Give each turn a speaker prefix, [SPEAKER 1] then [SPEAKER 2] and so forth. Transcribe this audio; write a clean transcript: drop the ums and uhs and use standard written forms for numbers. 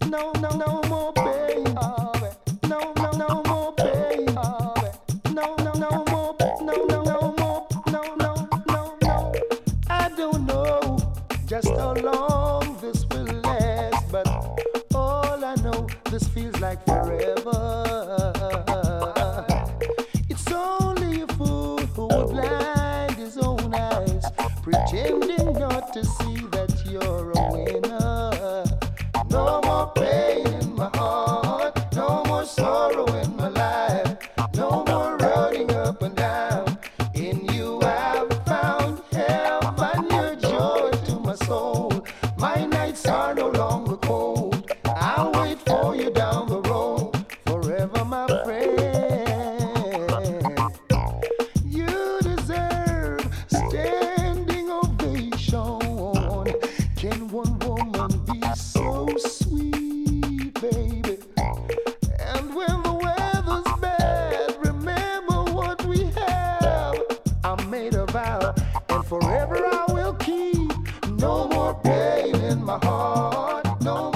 [SPEAKER 1] No, no, no more pain. No, no, no more pain. No, no, no more. No, no, no more. No, no, no, no. I don't know just how long this will last, but all I know, this feels like forever. It's only a fool who would blind his own eyes, pretending not to see that you're a winner. No more pain in my heart, no more sorrow in my life, no more running up and down. In you I've found help and your joy to my soul. My nights are no longer cold. I'll wait for you down the road forever, my friend. You deserve standing ovation. Can one woman be so sweet, baby? And when the weather's bad, remember what we have. I made a vow, and forever I will keep. No more pain in my heart, no